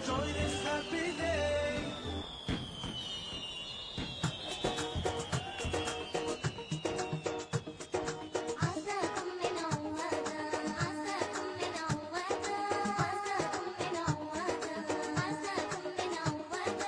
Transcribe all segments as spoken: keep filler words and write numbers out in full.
join this happy day. عساكم منعودا عساكم منعودا عساكم منعودا عساكم منعودا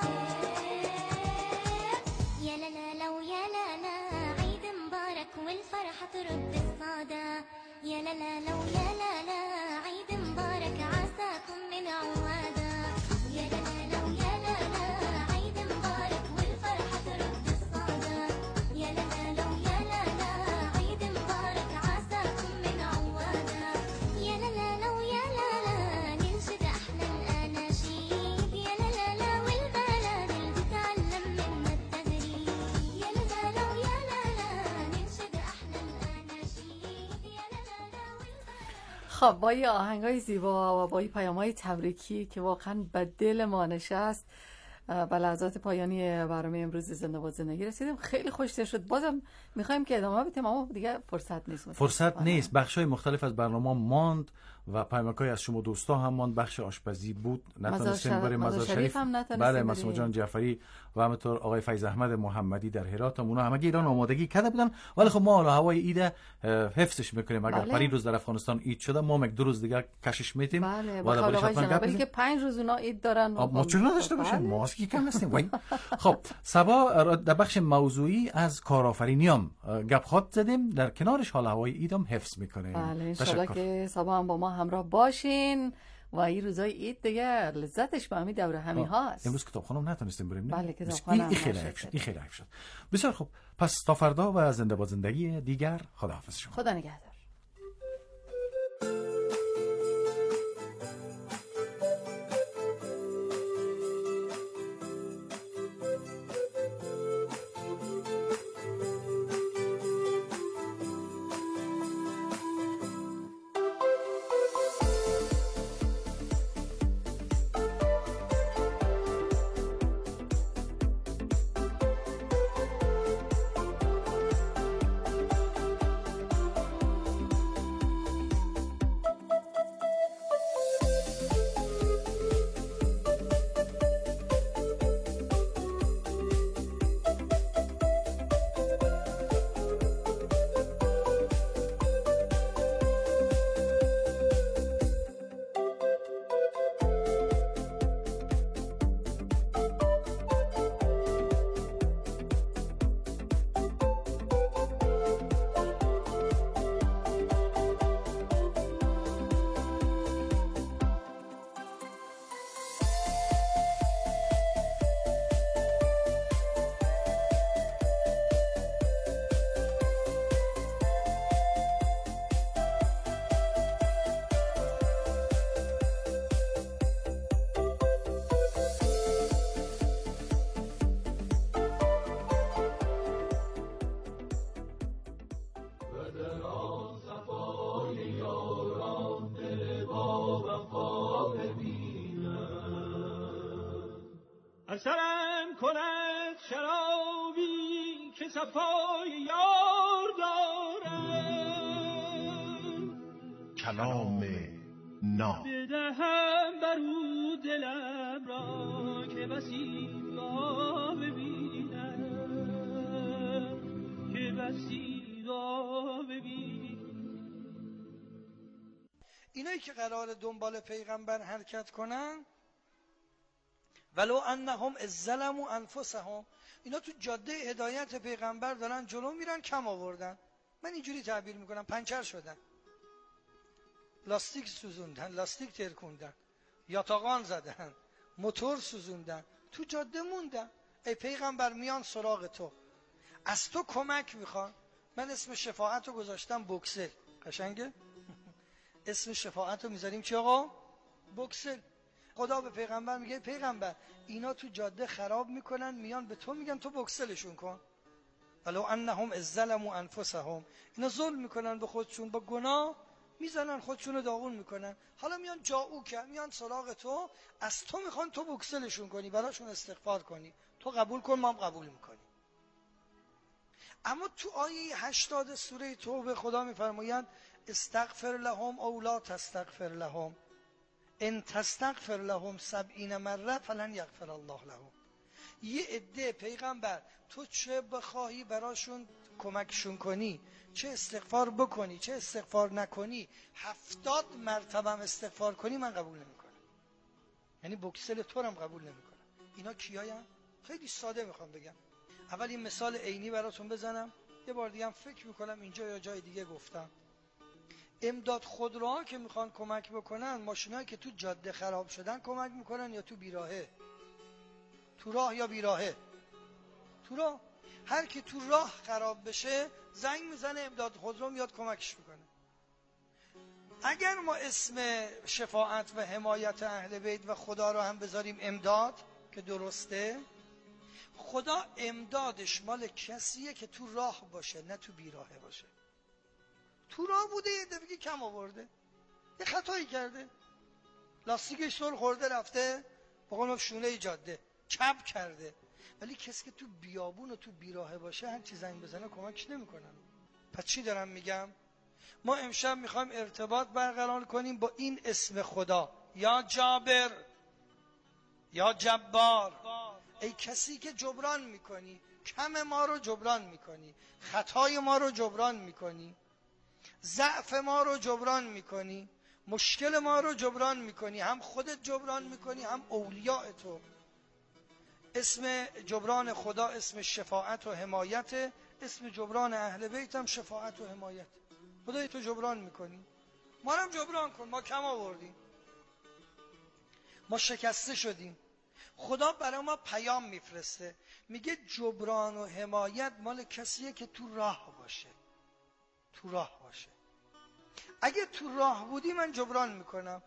يا لا لا لو يا لا لا عيد مبارك والفرحة ترد الصدى يا لا لا لو يا لا لا عيد مبارك عساكم منعودا يا لا لا لو يا لا لا عيد مبارك والفرحة ترد الصدى يا لا لا لو يا لا لا عيد مبارك عساكم منعودا يا لا لا لو يا لا لا ننشد أحلى الأناشيد يا لا لا لا والبلد اللي بتعلم منا التغريد يا لا لا لو يا لا لا ننشد أحلى الأناشيد يا لا لا لا خب با یه آهنگای زیبا و با یه پیام‌های تبریکی که واقعا به دل ما نشست و لحظات پایانی برنامه امروز زنده با زندگی رسیدیم. خیلی خوشتر شد. بازم میخوایم که ادامه بدیم اما دیگه فرصت نیست. فرصت نیست. بخشای مختلف از برنامه ماند و پیامک‌های از شما دوستا هم ماند. بخش آشپزی بود، نتونستیم بریم. مزار شریف هم نتونستیم. بله، مسعود جان جعفری و همینطور آقای فیض احمد محمدی در هرات هم اونا همه ایران آمادگی کرده بودن، ولی خب ما حالا هوای عید حفظش میکنیم. اگر بله. پری روز در افغانستان عید شده، ما یک دو روز دیگه کشش میتیم. بله، بخاطر آقای جنابی که پنج روز اونا عید دارن. ما چون نداشته باشیم، ما کی کم هستیم. خب سبا در بخش موضوعی از کارآفرینیام گپ خود زدیم، در کنارش حال هوای عیدم حفظ میکنه. بله، ان شاءالله که سبا هم با ما همراه باشین و این روزای عید دیگه لذتش با همین دوره همین هاست. امروز کتابخانه نتونستیم بریم. بله کتابخانه این خیلی حیف شد. این خیلی حیف شد. بسیار خوب. پس تا فردا و زنده با زندگی دیگر، خداحافظ شما. خدا نگهدار. اثرم کند شرابی که صفای یار دارم، کلام ناب بدهم برو دلم را که بسی را ببینم، که بسی را ببینم. اینایی که قرار دنبال پیغمبر حرکت کنن، ولو انهم ظلموا انفسهم، اینا تو جاده هدایت پیغمبر دارن جلو میرن، کم آوردن. من اینجوری تعبیر میکنم، پنچر شدن، لاستیک سوزوندن، لاستیک ترکوندن، یاتاقان زدن، موتور سوزوندن، تو جاده موندن. ای پیغمبر میان سراغ تو، از تو کمک میخوان. من اسم شفاعت رو گذاشتم بوکسل. قشنگه؟ اسم شفاعت رو میذاریم چی آقا؟ بوکسل. خدا به پیغمبر میگه پیغمبر اینا تو جاده خراب میکنن، میان به تو میگن تو بوکسلشون کن. ولو انهم ظلموا انفسهم، اینا ظلم میکنن به خودشون، با گناه میزنن خودشون رو داغون میکنن. حالا میان جاؤ که میان سراغ تو، از تو میخوان تو بوکسلشون کنی، براشون استغفار کنی، تو قبول کن، ما هم قبول میکنیم. اما تو آیه هشتاد سوره توبه خدا میفرمایند استغفر لهم او لا تستغفر لهم ان تستغفر لهم سبعین مره فلن یغفر الله لهم. یه عده پیغمبر تو چه بخواهی براشون کمکشون کنی، چه استغفار بکنی چه استغفار نکنی، هفتاد مرتبه استغفار کنی من قبول نمیکنم. یعنی بکسل تو هم قبول نمیکنم. اینا کیایم؟ خیلی ساده میخوام بگم. اول این مثال عینی براتون بزنم، یه بار دیگه هم فکر میکنم اینجا یا جای دیگه گفتم. امداد خودروها که میخوان کمک بکنن، ماشینایی که تو جاده خراب شدن کمک میکنن یا تو بیراهه؟ تو راه یا بیراهه؟ تو راه. هر کی تو راه خراب بشه زنگ میزنه امداد خودرو میاد کمکش میکنه. اگر ما اسم شفاعت و حمایت اهل بیت و خدا رو هم بذاریم امداد که درسته، خدا امدادش مال کسیه که تو راه باشه نه تو بیراهه باشه. تو راه بوده یه دفعه کم آورده، یه خطایی کرده، لاستیکش سر خورده رفته بقول شونه جاده چپ کرده، ولی کسی که تو بیابون و تو بیراهه باشه هر چی زنگ بزنه کمکش نمیکنن. پس چی دارم میگم؟ ما امشب میخوایم ارتباط برقرار کنیم با این اسم خدا، یا جابر یا جبار. ای کسی که جبران میکنی، کم ما رو جبران میکنی، خطای ما رو جبران میکنی، ضعف ما رو جبران میکنی، مشکل ما رو جبران میکنی، هم خودت جبران میکنی هم اولیاء تو. اسم جبران خدا اسم شفاعت و حمایت، اسم جبران اهل بیت هم شفاعت و حمایت. خدای تو جبران میکنی، ما هم جبران کن، ما کم آوردیم، ما شکسته شدیم. خدا برای ما پیام میفرسته، میگه جبران و حمایت مال کسیه که تو راه باشه. تو راه باشه. اگه تو راه بودی من جبران میکنم.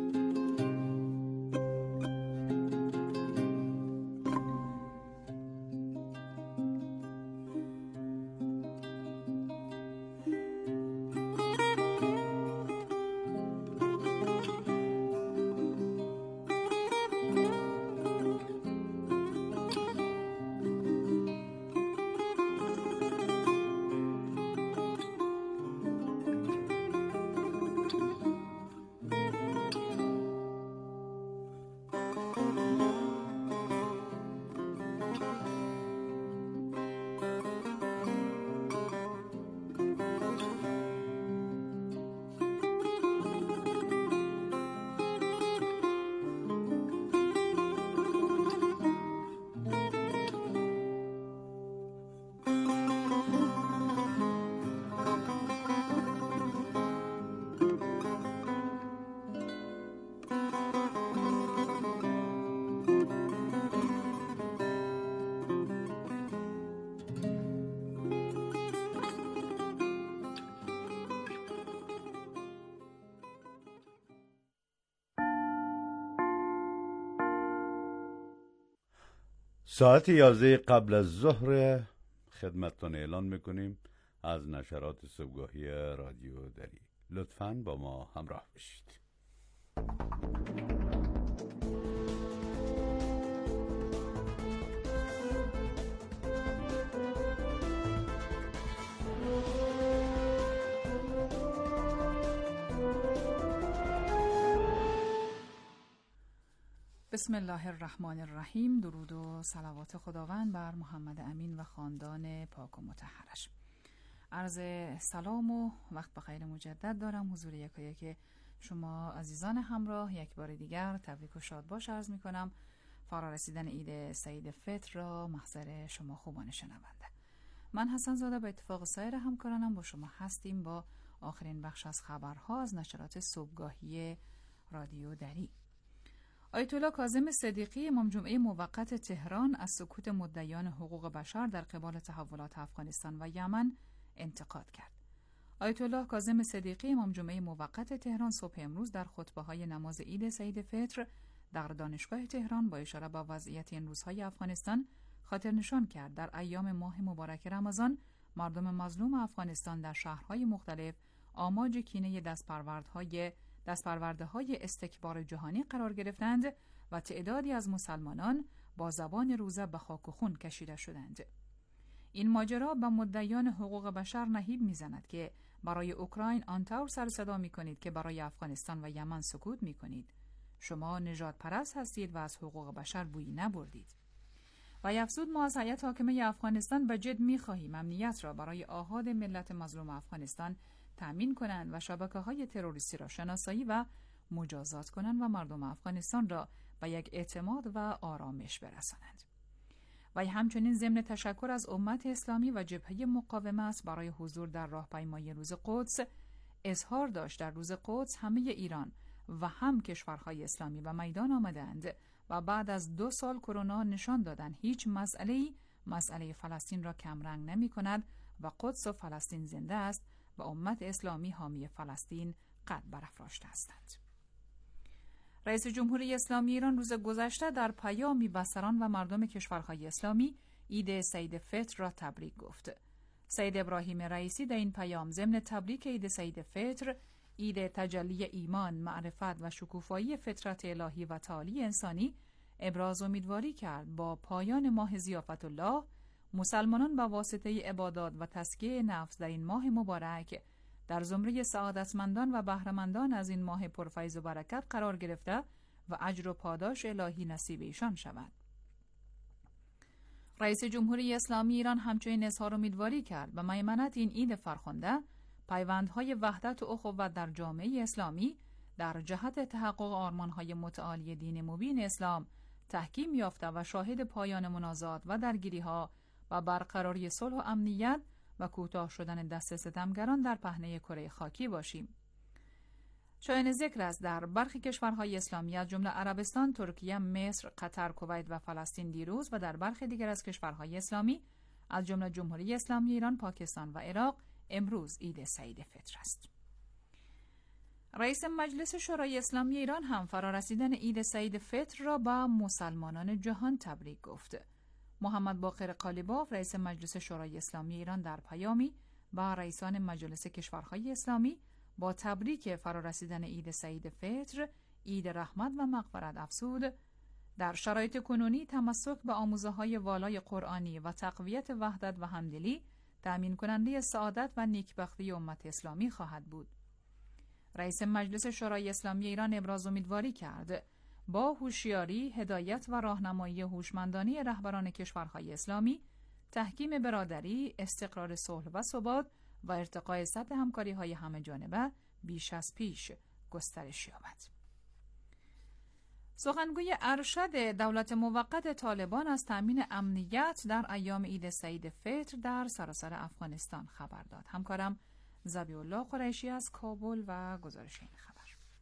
ساعت یازده قبل از ظهر خدمتتان اعلان میکنیم از نشرات صبحگاهی رادیو دری. لطفاً با ما همراه بشید. بسم الله الرحمن الرحیم. درود و صلوات خداوند بر محمد امین و خاندان پاک و مطهرش. عرض سلام و وقت بخیر مجدد دارم حضور یکایک شما عزیزان همراه. یک بار دیگر تبریک و شاد باش عرض می کنم. فرا رسیدن عید سعید فطر را محضر شما خوبان شنونده. من حسن زاده با اتفاق سایر همکارانم با شما هستیم با آخرین بخش از خبرها از نشرات صبحگاهی رادیو دری. آیت الله کاظم صدیقی امام جمعه موقت تهران از سکوت مدعیان حقوق بشر در قبال تحولات افغانستان و یمن انتقاد کرد. آیت الله کاظم صدیقی امام جمعه موقت تهران صبح امروز در خطبه‌های نماز عید سعید فطر در دانشگاه تهران با اشاره به وضعیت این روزهای افغانستان خاطر نشان کرد در ایام ماه مبارک رمضان مردم مظلوم افغانستان در شهرهای مختلف آماج کینه دستپروردهای دستپرورده‌های استکبار جهانی قرار گرفتند و تعدادی از مسلمانان با زبان روزه به خاک و خون کشیده شدند. این ماجرا به مدعیان حقوق بشر نهیب میزند که برای اوکراین آنطور سر صدا میکنید که برای افغانستان و یمن سکوت میکنید. شما نژاد پرست هستید و از حقوق بشر بویی نبردید. و افزود ما از هیئت حاکمه افغانستان به جد می‌خواهیم امنیت را برای آحاد ملت مظلوم افغانستان تأمین کنند و شبکه‌های تروریستی را شناسایی و مجازات کنند و مردم افغانستان را به یک اعتماد و آرامش برسانند. و همچنین ضمن تشکر از امت اسلامی و جبهه مقاومت برای حضور در راهپیمایی روز قدس اظهار داشت در روز قدس همه ایران و هم کشورهای اسلامی به میدان آمدند و بعد از دو سال کرونا نشان دادند هیچ مسئله‌ای مسئله فلسطین را کمرنگ نمی کند و قدس و فلسطین زنده است و امت اسلامی حامی فلسطین قد برافراشته هستند. رئیس جمهوری اسلامی ایران روز گذشته در پیامی به سران و مردم کشورهای اسلامی عید سعید فطر را تبریک گفت. سید ابراهیم رئیسی در این پیام ضمن تبریک عید سعید فطر، عید تجلی ایمان، معرفت و شکوفایی فطرت الهی و تعالی انسانی، ابراز امیدواری کرد با پایان ماه ضیافت الله مسلمانان با واسطه عبادات و تزکیه نفس در این ماه مبارک در زمره سعادتمندان و بهره‌مندان از این ماه پرفیض و برکت قرار گرفته و اجر و پاداش الهی نصیب ایشان شود. رئیس جمهوری اسلامی ایران همچنین اظهار امیدواری کرد به میمنت این عید فرخنده پیوندهای وحدت و اخوت در جامعه اسلامی در جهت تحقق آرمانهای متعالی دین مبین اسلام تحکیم یافته و شاهد پایان منازعات و درگیری‌ها و برقراری صلح و امنیت و کوتاه شدن دست ستمگران در پهنه کره خاکی باشیم. شایان ذکر است در برخی کشورهای اسلامی از جمله عربستان، ترکیه، مصر، قطر، کویت و فلسطین دیروز و در برخی دیگر از کشورهای اسلامی از جمله جمهوری اسلامی ایران، پاکستان و عراق امروز عید سعید فطر است. رئیس مجلس شورای اسلامی ایران هم فرارسیدن عید سعید فطر را به مسلمانان جهان تبریک گفت. محمد باقر قالیباف رئیس مجلس شورای اسلامی ایران در پیامی با رئیسان مجالس کشورهای اسلامی با تبریک فرارسیدن عید سعید فطر، عید رحمت و مغفرت افزود در شرایط کنونی تمسک به آموزه‌های والای قرآنی و تقویت وحدت و همدلی تأمین کننده سعادت و نیکبختی امت اسلامی خواهد بود. رئیس مجلس شورای اسلامی ایران ابراز امیدواری کرد با هوشیاری، هدایت و راهنمایی هوشمندانه رهبران کشورهای اسلامی تحکیم برادری، استقرار صلح و ثبات و ارتقای سطح همکاری‌های همه جانبه بیش از پیش گسترش یابد. سخنگوی ارشد دولت موقت طالبان از تأمین امنیت در ایام عید سعید فطر در سراسر افغانستان خبر داد. همکارم ذبیح الله قریشی از کابل و گزارش این خبر.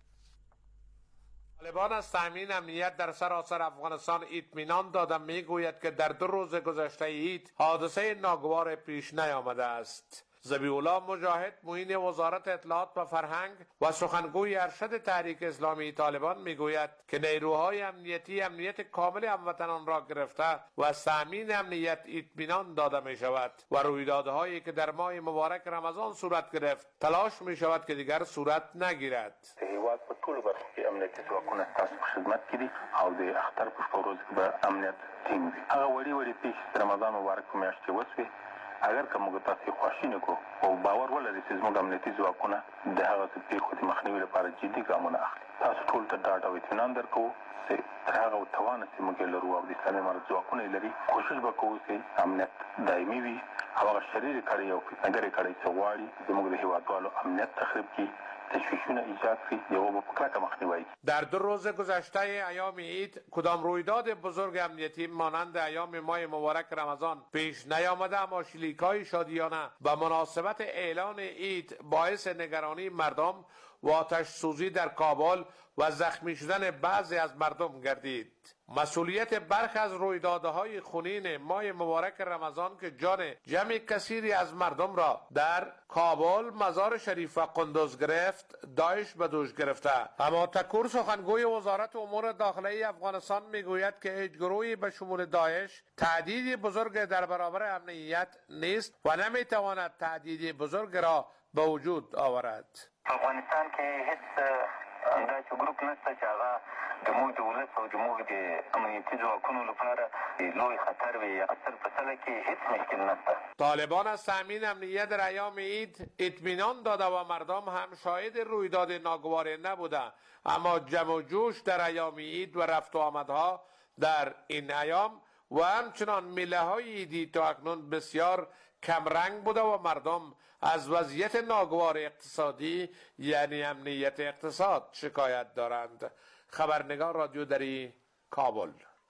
طالبان از تأمین امنیت در سراسر افغانستان اطمینان دادند. میگوید که در دو روز گذشته عید حادثه ناگوار پیش نیامده است. ذبیح الله مجاهد معین وزارت اطلاعات و فرهنگ و سخنگوی ارشد تحریک اسلامی طالبان میگوید که نیروهای امنیتی امنیت کامل هموطنان را گرفته و از تأمین امنیت اطمینان داده می شود و رویدادهایی که در ماه مبارک رمضان صورت گرفت تلاش می شود که دیگر صورت نگیرد. هیواد په ټولو برخو کې امنیتي ځواکونه تاسو په خدمت کې دي او د اختر په شپه ورځ کې به امنیت ټینګ وي. هغه وړي وړي پیښې رمضان مبارک په میاشت کې وسوې. اگر که موږ تاسو خوشی نکو او باور ولرئ چې زموږ امنیتي ځواکونه د هغه پیښو د مخنیوي لپاره جدي ګامونه اخلي. تاسو ټول ته ډاډ او اطمینان درکوو چې تر هغه توانه چې موږ لرو او د اسلامي امارت ځواکونه لري کوشش وکړو چې امنیت دایمي وي او هغه شریر کړي او فتنهګري کړي چې غواړي زموږ د هیوادوالو امنیت تخریب کړي. در دو روز گذشته ایام عید کدام رویداد بزرگ امنیتی مانند ایام ماه مبارک رمضان پیش نیامده، اما شلیک‌های شادیانه و مناسبت اعلان عید باعث نگرانی مردم و آتش سوزی در کابل و زخمی شدن بعضی از مردم گردید. مسئولیت برخی از رویدادهای خونین ماه مبارک رمضان که جان جمع کثیری از مردم را در کابل، مزار شریف و قندوز گرفت، داعش به دوش گرفته. اما تکور سخنگوی وزارت امور داخلی افغانستان میگوید که هیچ گروهی به شمول داعش تهدیدی بزرگ در برابر امنیت نیست و نمیتواند تهدیدی بزرگ را به وجود آورد. افغانستان کې هیڅ داسې ګروپ نشته چې هغه د موږ د ولس او د موږ د امنیتي ځواکونو لپاره لوی خطر وي. اثر په سله کې هیڅ مشکل نشته. طالبان از تامین امنیت در ایام عید اطمینان داده و مردم هم شاهد رویداد ناگوار نبودند، اما جمع و جوش در ایام عید و رفت و آمدها در این ایام و همچنان میله های عیدی تا اکنون بسیار کمرنگ بوده و مردم از وضعیت ناگوار اقتصادی یعنی امنیت اقتصاد شکایت دارند. خبرنگار رادیو دری، کابل.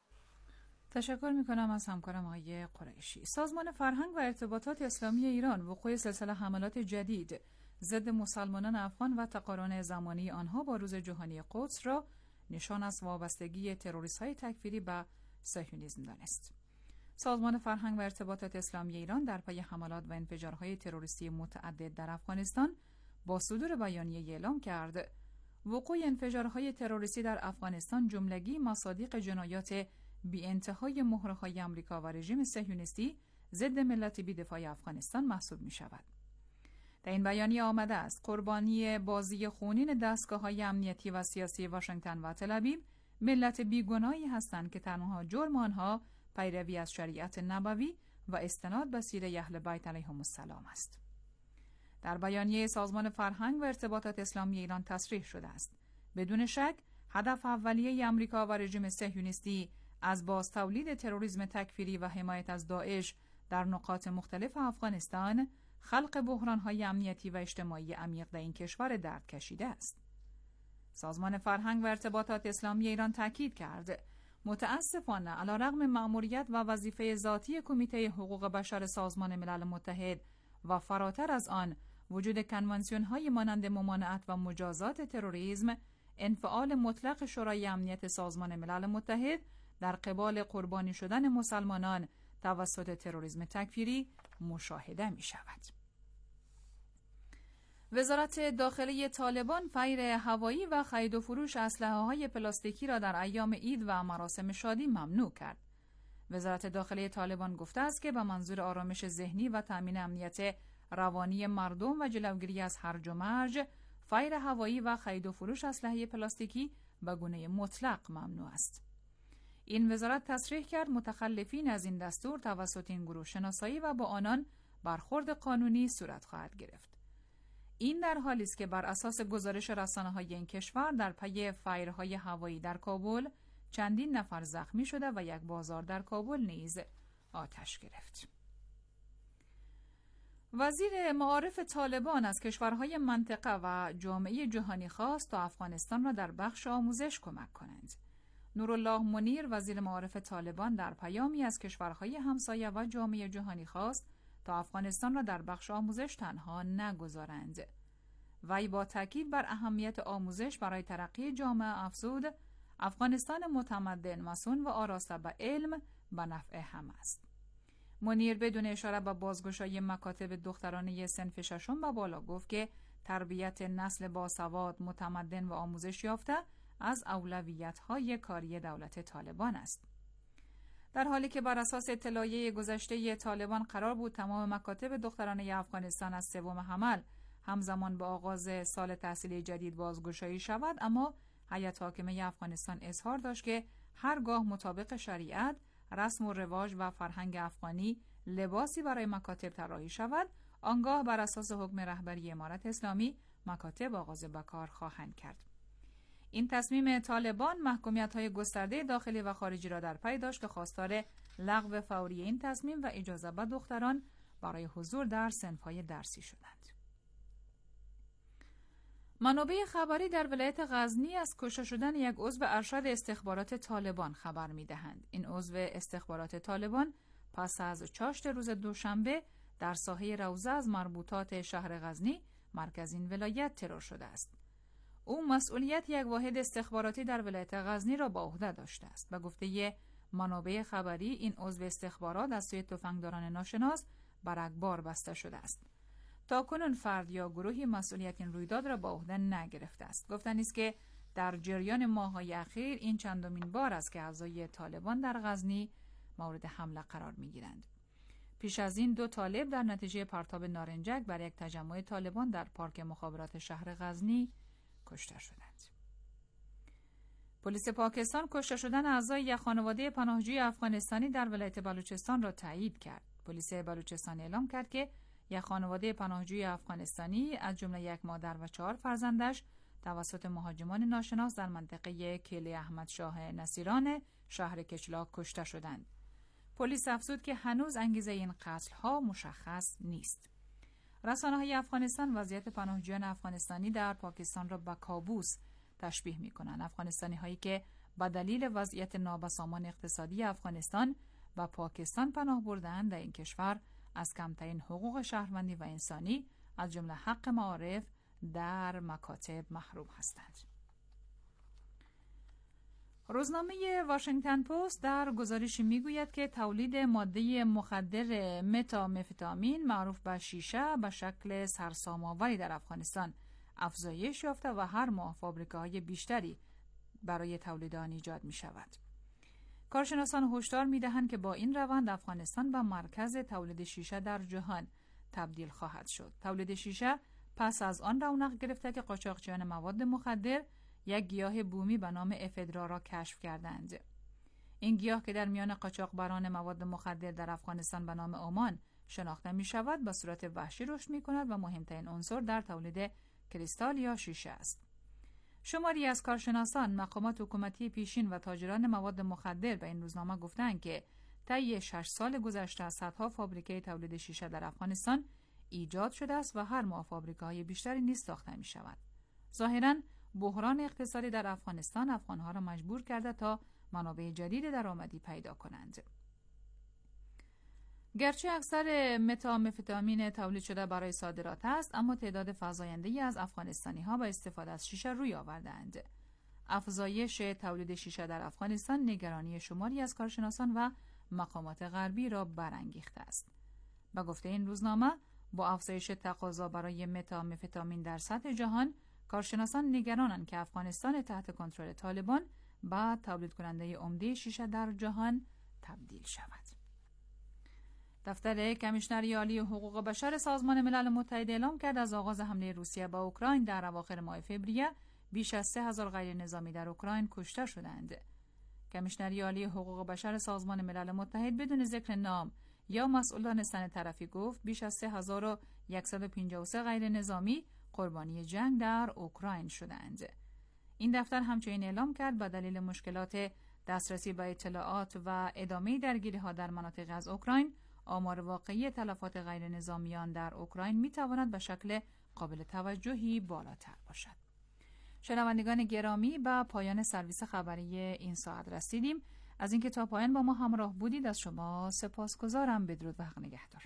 تشکر میکنم از همکارم آقای قریشی. سازمان فرهنگ و ارتباطات اسلامی ایران وقوع سلسله حملات جدید ضد مسلمانان افغان و تقارن زمانی آنها با روز جهانی قدس را نشان از وابستگی تروریست‌های تکفیری به صهیونیسم دانست. سازمان فرهنگ و ارتباطات اسلامی ایران در پی حملات و انفجارهای تروریستی متعدد در افغانستان با صدور بیانیه اعلام کرد وقوع انفجارهای تروریستی در افغانستان جملگی مصادیق جنایات بی انتهای مهره‌های آمریکا و رژیم صهیونیستی ضد ملت بی‌دفاع افغانستان محسوب می شود. در این بیانیه آمده است قربانی بازی خونین دستگاه‌های امنیتی و سیاسی واشنگتن و تل‌آویو ملت بیگناهی هستند که تنها جرم آنها پیروی از شریعت نبوی و استناد به سیره اهل بیت علیهم السلام است. در بیانیه سازمان فرهنگ و ارتباطات اسلامی ایران تصریح شده است بدون شک هدف اولیه آمریکا و رژیم صهیونیستی از باز تولید تروریسم تکفیری و حمایت از داعش در نقاط مختلف افغانستان خلق بحران‌های امنیتی و اجتماعی عمیق در این کشور درد کشیده است. سازمان فرهنگ و ارتباطات اسلامی ایران تاکید کرد متاسفانه علیرغم مأموریت و وظیفه ذاتی کمیته حقوق بشر سازمان ملل متحد و فراتر از آن وجود کنوانسیون‌های مانند ممانعت و مجازات تروریسم، انفعال مطلق شورای امنیت سازمان ملل متحد در قبال قربانی شدن مسلمانان توسط تروریسم تکفیری مشاهده می شود. وزارت داخلی طالبان فیر هوایی و خرید و فروش اسلحه‌های پلاستیکی را در ایام عید و مراسم شادی ممنوع کرد. وزارت داخلی طالبان گفته است که به منظور آرامش ذهنی و تامین امنیت روانی مردم و جلوگیری از هرج و مرج، فیر هوایی و خرید و فروش اسلحه پلاستیکی به گونه مطلق ممنوع است. این وزارت تصریح کرد متخلفین از این دستور توسط این گروه شناسایی و با آنان برخورد قانونی صورت خواهد گرفت. این در حالی است که بر اساس گزارش رسانه‌های این کشور در پی فایرهای هوایی در کابل چندین نفر زخمی شده و یک بازار در کابل نیز آتش گرفت. وزیر معارف طالبان از کشورهای منطقه و جامعه جهانی خواست تا افغانستان را در بخش آموزش کمک کنند. نورالله منیر وزیر معارف طالبان در پیامی از کشورهای همسایه و جامعه جهانی خواست تا افغانستان را در بخش آموزش تنها نگذارند. وی با تاکید بر اهمیت آموزش برای ترقی جامعه افزود افغانستان متمدن، مصون و آراسته به علم به نفع همه است. منیر بدون اشاره به بازگشایی مکاتب دخترانه صنف ششم به بالا گفت که تربیت نسل باسواد، متمدن و آموزش یافته از اولویت‌های کاری دولت طالبان است. در حالی که بر اساس اطلاعیه گذشته طالبان قرار بود تمام مکاتب دخترانه افغانستان از سوم حمل همزمان با آغاز سال تحصیلی جدید بازگشایی شود، اما هیئت حاکمه افغانستان اظهار داشت که هرگاه مطابق شریعت، رسم و رواج و فرهنگ افغانی لباسی برای مکاتب طراحی شود، آنگاه بر اساس حکم رهبری امارت اسلامی مکاتب آغاز به کار خواهند کرد. این تصمیم طالبان محکومیت‌های گسترده داخلی و خارجی را در پی داشت که خواستار لغو فوری این تصمیم و اجازه به دختران برای حضور در صنف‌های درسی شدند. منابع خبری در ولایت غزنی از کشته شدن یک عضو ارشد استخبارات طالبان خبر می‌دهند. این عضو استخبارات طالبان پس از چاشت روز دوشنبه در ساحه روضه از مربوطات شهر غزنی مرکز این ولایت ترور شده است. او مسئولیت یک واحد استخباراتی در ولایت غزنی را به عهده داشته است. به گفته منابع خبری این عضو استخبارات از سوی تفنگداران ناشناس بر اخبار بسته شده است. تاکنون فرد یا گروهی مسئولیت این رویداد را به عهده نگرفته است. گفتنی است که در جریان ماه‌های اخیر این چندمین بار است که اعضای طالبان در غزنی مورد حمله قرار می‌گیرند. پیش از این دو طالب در نتیجه پرتاب نارنجک بر یک تجمع طالبان در پارک مخابرات شهر غزنی کشته شدند. پلیس پاکستان کشته شدن اعضای یک خانواده پناهجوی افغانستانی در ولایت بلوچستان را تایید کرد. پلیس بلوچستان اعلام کرد که یک خانواده پناهجوی افغانستانی از جمله یک مادر و چهار فرزندش توسط مهاجمان ناشناس در منطقه کیله احمد شاه نصیران شهر کچلاک کشته شدند. پلیس افزود که هنوز انگیزه این قتل‌ها مشخص نیست. رسانه‌های افغانستان وضعیت پناهجویان افغانستانی در پاکستان را به کابوس تشبیه می‌کنند. افغانستانی‌هایی که به دلیل وضعیت نابسامان اقتصادی افغانستان به پاکستان پناه بردند در این کشور از کمترین حقوق شهروندی و انسانی از جمله حق معارف در مکاتب محروم هستند. روزنامه واشنگتن پست در گزارشی میگوید که تولید ماده مخدر متامفتامین معروف به شیشه به شکل سرسام‌آوری در افغانستان افزایش یافته و هر ماه فابریکه‌های بیشتری برای تولید آن ایجاد می شود. کارشناسان هشدار می دهند که با این روند افغانستان به مرکز تولید شیشه در جهان تبدیل خواهد شد. تولید شیشه پس از آن رونق گرفته که قاچاقچیان مواد مخدر یک گیاه بومی به نام افدرا را کشف کردند. این گیاه که در میان قاچاقبران مواد مخدر در افغانستان به نام اومان شناخته می شود، به صورت وحشی رشد می کند و مهمترین عنصر در تولید کریستال یا شیشه است. شماری از کارشناسان، مقامات حکومتی پیشین و تاجران مواد مخدر به این روزنامه گفتند که طی شش سال گذشته صدها فابریکه تولید شیشه در افغانستان ایجاد شده است و هر ماه فابریکه‌های بیشتری نیز ساخته می شود. ظاهراً بحران اقتصادی در افغانستان افغانها را مجبور کرده تا منابع جدید درآمدی پیدا کنند. گرچه اکثر متامفتامین تولید شده برای صادرات است، اما تعداد فزاینده‌ای از افغانستانی‌ها با استفاده از شیشه روی آوردند. افزایش تولید شیشه در افغانستان نگرانی شماری از کارشناسان و مقامات غربی را برانگیخته است. به گفته این روزنامه، با افزایش تقاضا برای متامفتامین در سطح جهان، کارشناسان نگرانند که افغانستان تحت کنترل طالبان به تولید کننده عمده شیشه در جهان تبدیل شود. دفتر کمیشنری عالی حقوق بشر سازمان ملل متحد اعلام کرد از آغاز حمله روسیه به اوکراین در اواخر ماه فوریه بیش از سه هزار غیر نظامی در اوکراین کشته شدند. کمیشنری عالی حقوق بشر سازمان ملل متحد بدون ذکر نام یا مسئول دانستن طرفی گفت بیش از سه هزار و صد و پنجاه و سه غیر نظامی قربانی جنگ در اوکراین شدند. این دفتر همچنین اعلام کرد به دلیل مشکلات دسترسی به اطلاعات و ادامه درگیری‌ها در مناطق از اوکراین، آمار واقعی تلفات غیر نظامیان در اوکراین می تواند به شکل قابل توجهی بالاتر باشد. شنوندگان گرامی، به پایان سرویس خبری این ساعت رسیدیم. از اینکه تا پایان با ما همراه بودید از شما سپاسگزارم. بدرود و حق نگهدار.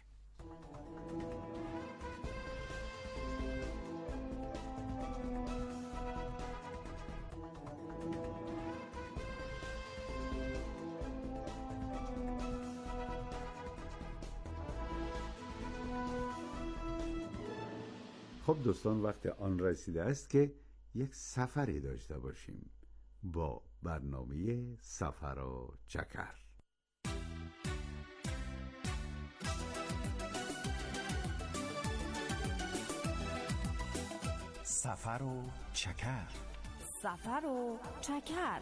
خب دوستان، وقت آن رسیده است که یک سفری داشته باشیم با برنامه سفر و چکر. سفر و چکر. سفر و چکر.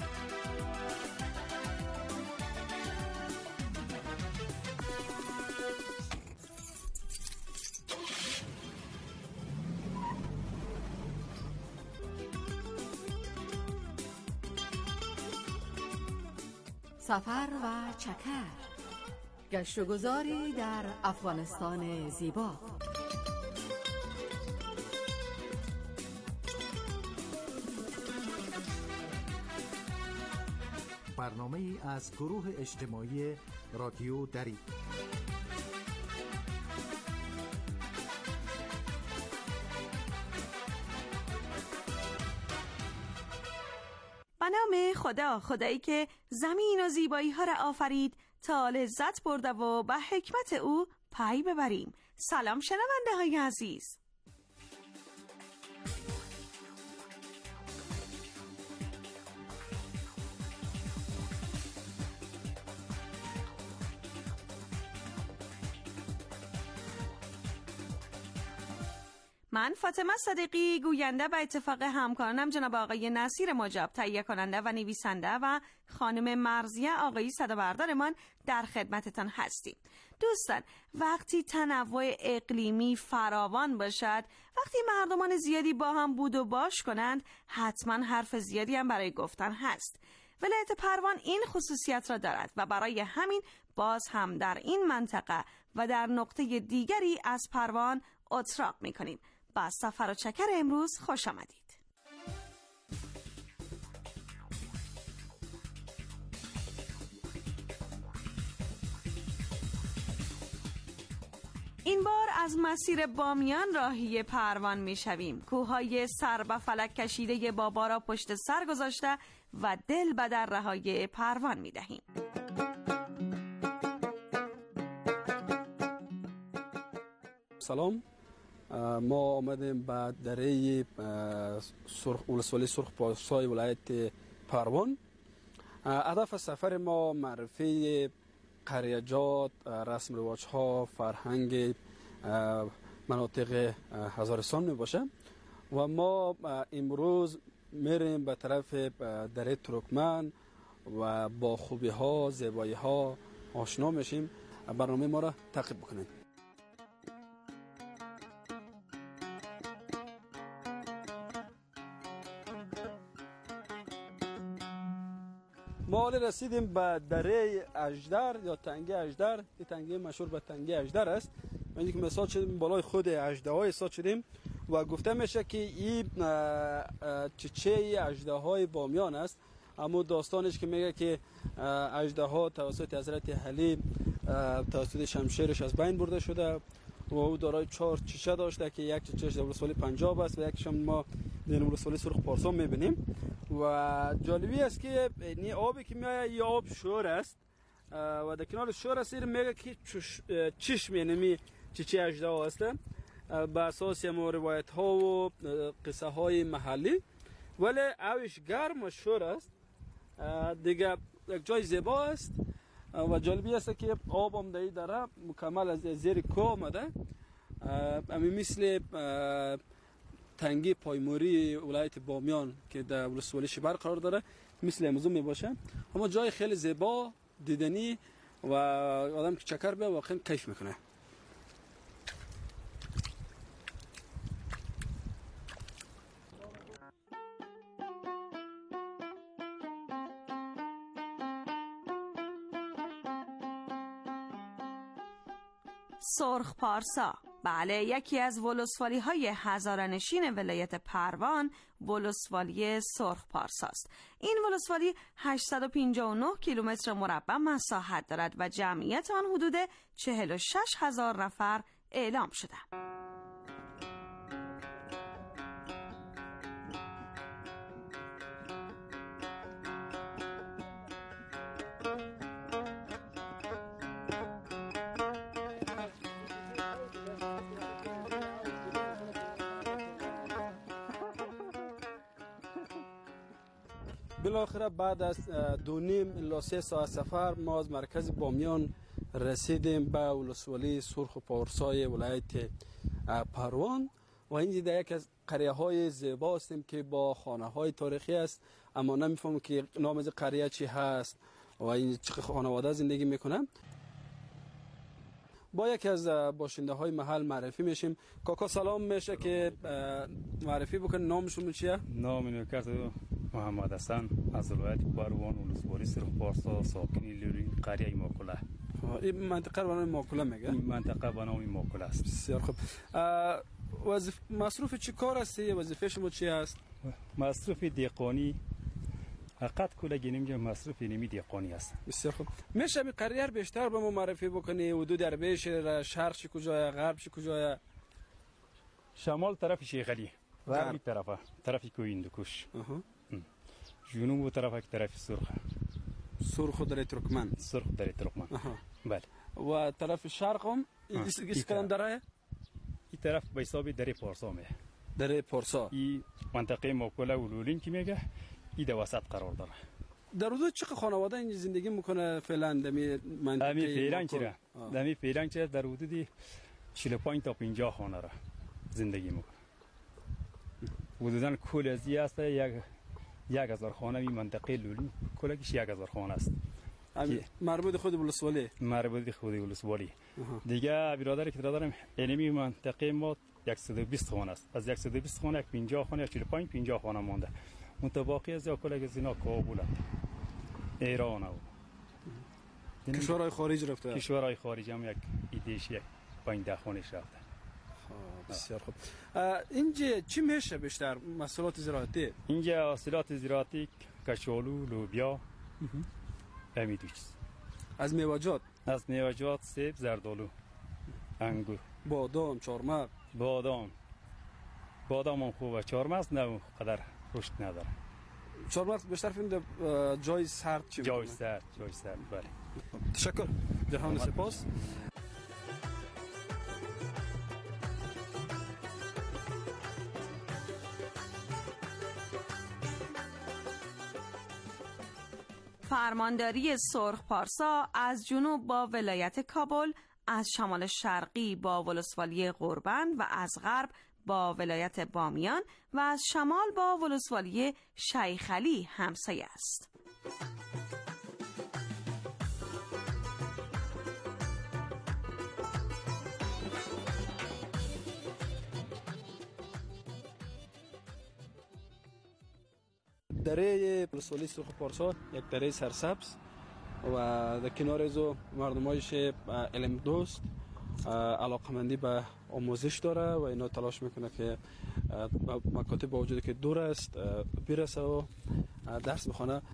سفر و چکر، گشت و گذاری در افغانستان زیبا. برنامه ای از گروه اجتماعی رادیو دری. به نام خدا، خدایی که زمین و زیبایی ها را آفرید تا لذت برده و به حکمت او پی ببریم. سلام شنونده های عزیز. من فاطمه صدیقی گوینده به اتفاق همکارانم جناب آقای نصیر مجاب تهیه کننده و نویسنده و خانم مرضیه آقایی صدابردارمان در خدمتتان هستیم. دوستان، وقتی تنوع اقلیمی فراوان باشد، وقتی مردمان زیادی با هم بود و باش کنند، حتما حرف زیادی هم برای گفتن هست. ولایت پروان این خصوصیت را دارد و برای همین باز هم در این منطقه و در نقطه دیگری از پروان اتراق می‌کنیم. با سفر و چکر امروز خوش آمدید. این بار از مسیر بامیان راهی پروان میشویم. کوههای سر به فلک کشیده بابا را پشت سر گذاشته و دل به در رهای پروان میدهیم. سلام، ما آمدیم به دره سرخ ولسوالی سرخ پارسای ولایت پروان. هدف سفر ما معرفی قریجات، رسم رواج ها، فرهنگ مناطق هزارستان می باشه و ما امروز میریم به طرف دره ترکمن و با خوبی ها، زیبایی ها آشنا میشیم. برنامه ما را تعقیب بکنید. ما حالا رسیدیم به دره اژدر یا تنگه اژدر. این تنگه مشهور به تنگه اژدر است. ما اینکه مثال شدیم بالای خود اژدهای ایستاد شدیم و گفته میشه که این چچه اژدهای بامیان است. اما داستانش که میگه که اژدها توسط حضرت علی توسط شمشیرش از بین برده شده و او دارای چهار چچه داشته که یک چچهش در ولسوالی پنجاب است و یکیش ما در ولسوالی سرخ پارسا میبینیم. و جالبی است که این آبی که میاد این آب شور است و در کنار شور است. میگه که چشم یعنی چچه اژدها است به اساس ما روایت ها و قصه های محلی، ولی آبش گرم و شور است دیگه. یک جای زیبا است و جالبی است که آب هم در دره مکمل از زیر کوه آمده. امی مثل تنگی پایموری ولایت بامیان که در ولسوالی شبر قرار داره مثل امروز می باشه. اما جای خیلی زیبا دیدنی و آدم که چکر بیاد واقعا کیف میکنه. سرخ پارسا، بله، یکی از ولسوالی های هزاره‌نشین ولایت پروان ولسوالی سرخ پارسا است. این ولسوالی هشتصد و پنجاه و نه کیلومتر مربع مساحت دارد و جمعیت آن حدود چهل و شش هزار نفر اعلام شده. بالاخره بعد از دو نیم الی سه ساعت سفر ما از مرکز بامیان رسیدیم به ولسوالی سرخ پارسای ولایت پروان و اینجا یک از قریه های زیبا هستیم که با خانه های تاریخی است، اما نمیفهمم که نام از قریه چی هست و این چه خانواده زندگی میکنه. با یکی از باشنده های محل معرفی میشیم. کاکا سلام، میشه که معرفی بکن نامشون چیه؟ نام نوکرت محمد حسن از ولایت پروان ولسوالی سرخ پارسا، ساکنی لورین قریه ماکوله. این منطقه به نام ماکوله میگه؟ این منطقه به نام ماکوله است. بسیار خوب. وظیفه مصروف چی کار هستی؟ وظیفه شما چی است؟ مصروف دیقانی. حقیقت کلا گینیم که مصروف نمی دیقانی است. بسیار خوب. میشه می قریه بیشتر به ما معرفی بکنی؟ حدود اربعش شرق چی کجاست؟ غرب چی کجاست؟ شمال طرف شیخ علی، غربی طرفه طرف کویندکوش. جنوب و طرف طرف سرخ. سرخ در ترکمن. سرخ در ترکمن. بله. و طرف شرق هم اس کدام دره؟ این طرف به حساب دره پارسا میه. دره پارسا. این منطقه ماکوله و لولین که میگه این در وسط قرار داره. در حدود چه خانواده اینجا زندگی میکنه فعلا دمی منطقه؟ دمی فعلا چرا؟ دمی فعلا چرا در حدود چهل و پنج تا پنجاه خانه را زندگی میکنه. حدوداً کل از این است یک یک هزار خانه این منطقه لولی کلش یک هزار خانه است. مربوط خود ولسوالی مربوط خود ولسوالی دیگه برادری که دارم علمی منطقه ما صد و بیست خانه است. از صد و بیست خانه یک پنجاه خانه چهل و پنج پنجاه خانه مونده. متباقی از کل از اینا کابل ایران و کشورهای خارج رفته. کشورهای خارج هم یک ایدهش یک پنج ده خانهش رفته. بسیار خوب. اینجا چی میشه بیشتر محصولات زراعتی؟ اینجا محصولات زراعتی کچالو، لوبیا، همین دو چیز. از میوه‌جات؟ از میوه‌جات سیب، زردآلو، انگور، بادام، چهارمغز. بادام. بادام هم خوبه. چهارمغز نه قدر رشد نداره. چهارمغز بیشتر فهمیدم جای سرد چی؟ جای سرد، جای سرد. بله. تشکر. جهان سپاس. فرمانداری سرخ پارسا از جنوب با ولایت کابل، از شمال شرقی با ولسوالی غربند و از غرب با ولایت بامیان و از شمال با ولسوالی شیخ علی همسایه است. دره ولسوالی سرخ پارسا یک دره سرسبز و در کنار ازو مردمایش علم دوست، علاقمندی به آموزش داره و اینا تلاش میکنه که مکاتب با وجودی که دور است برسه و درس بخونه.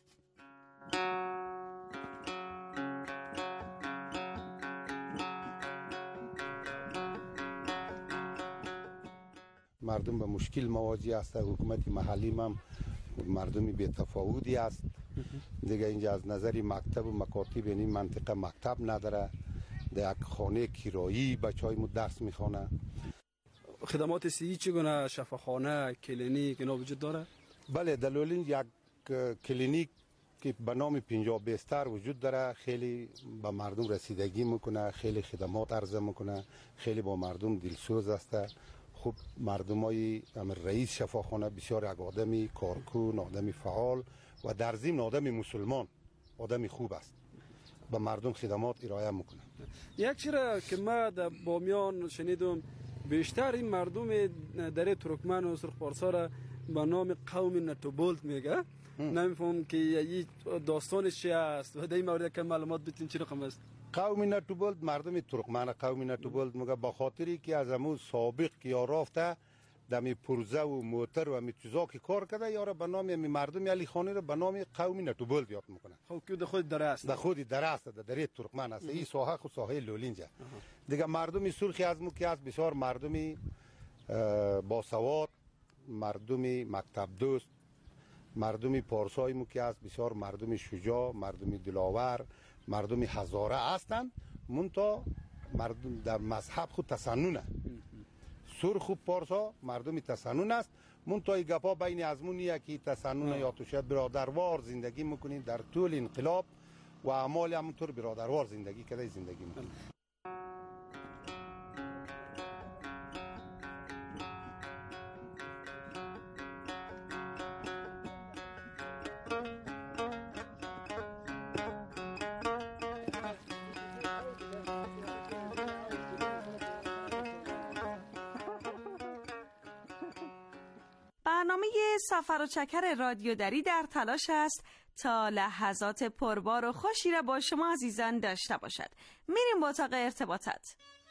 مردم به مشکل مواجه است. حکومت محلی هم مردمی بی تفاوتی است. دیگه اینجا از نظر مکتب و مکاتب یعنی منطقه مکتب نداره. در یک خانه کرایی بچهای مو درس میخوانه. خدمات صحی چگونه؟ شفاخانه، کلینیک اینا وجود داره؟ بله، دلولین یک کلینیک که به نام پنجاه بستر وجود داره. خیلی به مردم رسیدگی میکنه، خیلی خدمات عرضه میکنه، خیلی با مردم دلسوز است. خب مردمای رئیس شفاخانه بسیار یک آدمی کارکون، آدمی فعال و در ضمن آدمی مسلمان، آدمی خوب است. به مردم خدمات ارائه میکنه. یک چیزی که ما در بامیان شنیدم بیشتر این مردم در ترکمن و سرخ پارسا را به نام قوم نتوبولت میگه. نمیفهم که این داستانش چی است و در این مورد که معلومات بتین چی رقم است؟ قوم نتوبولت مردم ترکمن قوم نتوبولت میگه به خاطری که از امو سابق که یا رفته دمی پرزه و موتر و امی چیزا که کار کرده یاره به نام امی مردم علی خانی رو به نام قوم نتوبولت یاد میکنه. خب که خود در است. در خود در است، در دره ترکمن است. این ساحه خود ساحه لولینجا. دیگه مردمی سرخی از مو که است بسیار مردمی با سواد، مردمی مکتب دوست، مردمی پارسای مو که است بسیار مردمی شجاع، مردمی دلاور، مردمی هزاره هستند. منتها مردم در مذهب خود تسننه. سرخ و پارسا مردمی تسنن است. منتها این گپا بین ازمونیه که تسنن یا تو شاید برادروار زندگی میکنین در طول انقلاب و اعمال همونطور برادروار زندگی کده زندگی میکنین. برنامه سفر و چکر رادیو دری در تلاش است تا لحظات پربار و خوشی را با شما عزیزان داشته باشد. میریم با اتاق ارتباطات.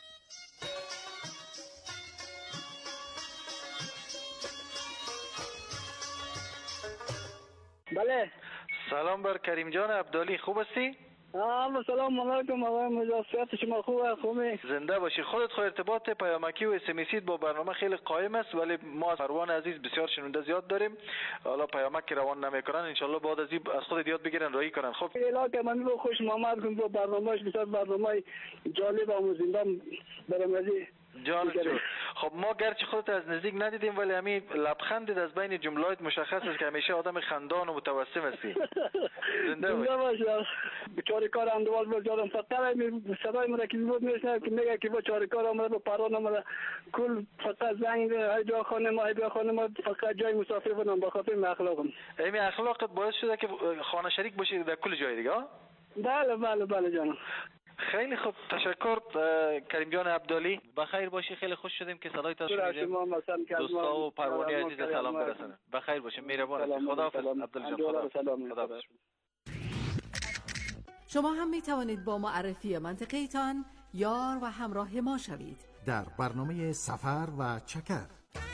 بله. سلام بر کریم جان عبدالی، خوب هستی؟ آه سلام علیکم آقای مجاسیت شما خوبه؟ خوبی؟ زنده باشی. خودت خو ارتباط پیامکی و اسمسی با برنامه خیلی قائم است، ولی ما از فروان عزیز بسیار شنونده زیاد داریم. حالا پیامک روان نمیکنن، ان شاء الله بعد از این از خودت یاد بگیرن راهی کنن. خب علاقه من رو خوش محمد کنم با برنامه‌اش بسیار برنامه جالب و آموزنده برنامه جان جو. خب ما گرچه خودت از نزدیک ندیدیم ولی همین لبخندت از بین جملات مشخص است که همیشه آدم خندان و متبسم هستی. زنده باش. چاره کار اندوال بزادم فقط صدای من که بود میشنه که میگه که با چاره کار آمده با پران آمده کل فقط زنگ های بیا خانه ما های بیا خانه ما فقط جای مسافر بودم با خاطر اخلاقم. این اخلاقت باعث شده که خانه شریک باشی در کل جای دیگه؟ بله بله بله جانم. خیلی خوب، تشکر کریم جان عبدالی. بخیر باشی، خیلی خوش شدیم که صدای تو شنیدیم. دوستا و پروانه عزیز سلام برسونم. بخیر باشی، مهربان هستی. خداحافظ عبدالی جان. خداحافظ. شما هم می توانید با معرفی منطقه ایتان یار و همراه ما شوید در برنامه سفر و چکر.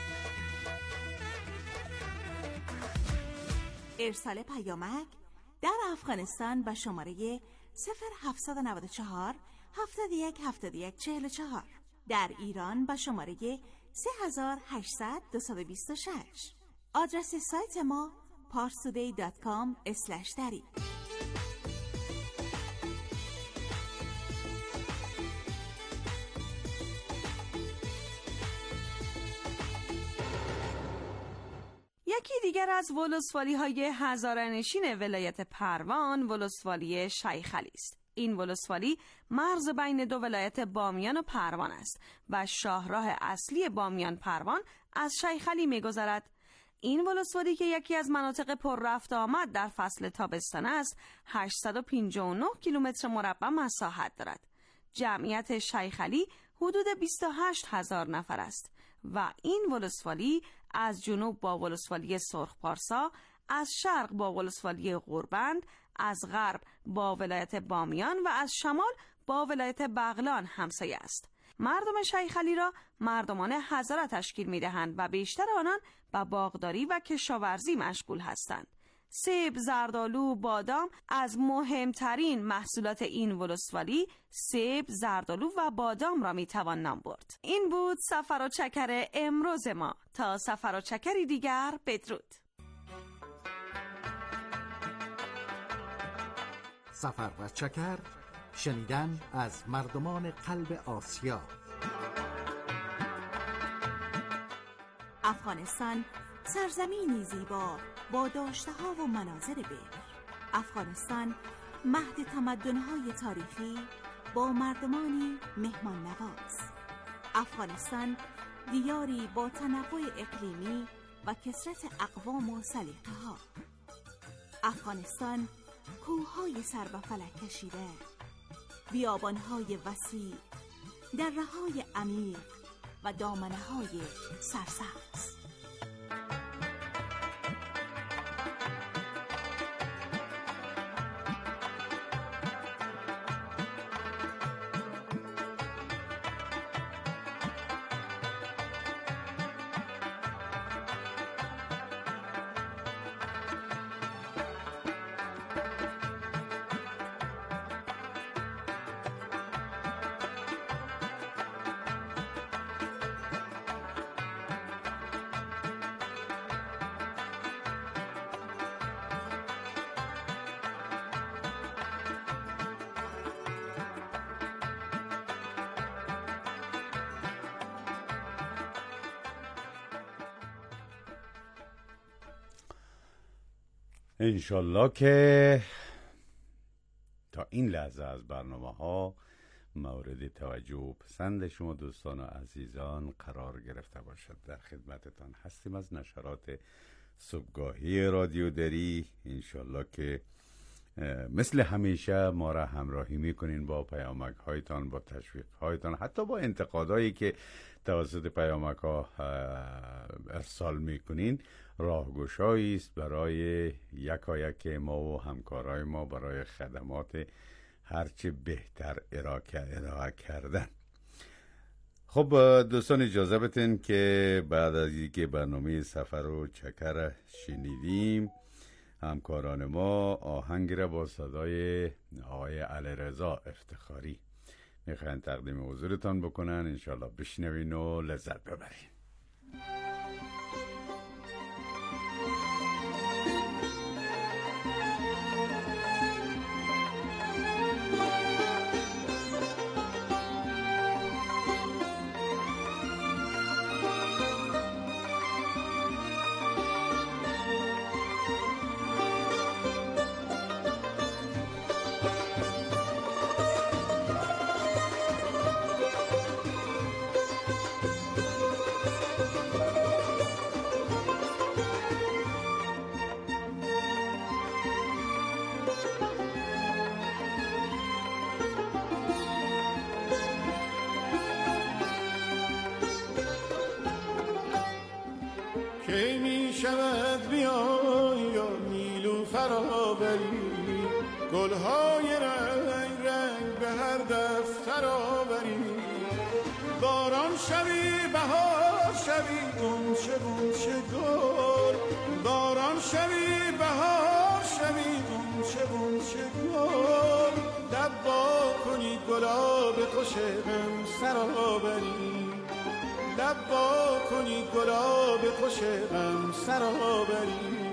ارسال پیامک در افغانستان به شماره صفر هفتصد و نود و چهار هفتاد و یک هفتاد و یک چهل و چهار، در ایران به شماره سه هزار و هشتصد دویست و بیست و شش. آدرس سایت ما پارستودی دات کام اسلش دری. یکی دیگر از ولسوالی های هزاره‌نشین ولایت پروان ولسوالی شیخ علی است. این ولسوالی مرز بین دو ولایت بامیان و پروان است و شاهراه اصلی بامیان پروان از شیخ علی می‌گذرد. این ولسوالی که یکی از مناطق پر رفت آمد در فصل تابستان است، هشتصد و پنجاه و نه کیلومتر مربع مساحت دارد. جمعیت شیخ علی حدود بیست و هشت هزار نفر است و این ولسوالی از جنوب با ولسوالی سرخ پارسا، از شرق با ولسوالی غوربند، از غرب با ولایت بامیان و از شمال با ولایت بغلان همسایه است. مردم شیخ علی را مردمان هزاره تشکیل می دهند و بیشتر آنان به باغداری و کشاورزی مشغول هستند. سیب، زردآلو، بادام از مهمترین محصولات این ولسوالی سیب، زردآلو و بادام را میتوان نام برد. این بود سفر و چکر امروز ما. تا سفر و چکری دیگر، بدرود. سفر و چکر، شنیدن از مردمان قلب آسیا. افغانستان سرزمینی زیبا با داشته‌ها و مناظر بکر. افغانستان مهد تمدن‌های تاریخی با مردمانی مهمان نواز. افغانستان دیاری با تنوع اقلیمی و کثرت اقوام و سلیقه‌ها. افغانستان کوه‌های سر به فلک کشیده، بیابان‌های وسیع، دره‌های عمیق و دامنه‌های سرسبز. انشالله که تا این لحظه از برنامه ها مورد توجه و پسند شما دوستان و عزیزان قرار گرفته باشد. در خدمتتان هستیم از نشرات صبحگاهی رادیو دری. انشالله که مثل همیشه ما را همراهی میکنین با پیامک هایتان، با تشویق هایتان، حتی با انتقادایی که توسط پیامک ها ارسال میکنین. راهگشایی است برای یکایک ما و همکارای ما برای خدمات هرچه بهتر ارائه کردن. خب دوستان اجازه بدین که بعد از اینکه برنامه سفر و چکر شنیدیم، همکاران ما آهنگ را با صدای آقای علیرضا افتخاری میخواین تقدیم حضورتان بکنن. انشالله بشنوین و لذت ببرین. کی می شود بیای یا نیلوفر آوری، گلهای رنگ رنگ به هر دفتر آوری، باران شوی بهار شوی غنچه غنچه گل، باران شوی بهار شوی غنچه غنچه گل، لبا کنی گلاب خوش غم سر آوری، لبا کنی گلاب خوش غم سر آوری.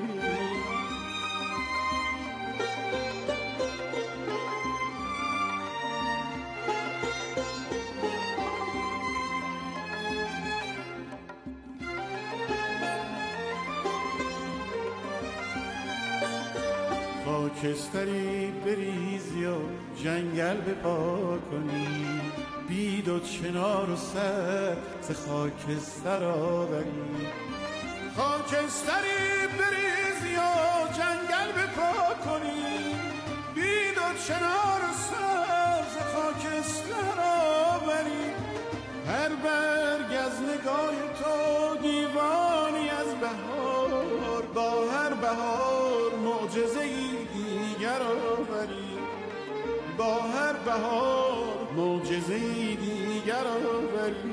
خاکستری بریز یا جنگل بپا کنی، بید و چنار و سر ز خاکستر آوری، خاکستری بریز یا جنگل بپا کنی، بید و چنار و سر ز خاکستر آوری، هر برگ از نگاه تو دیوانی از بهار، با هر بهار معجزه‌ای دیگر آوری، با هر بهار معجزه‌ای دیگر آوری.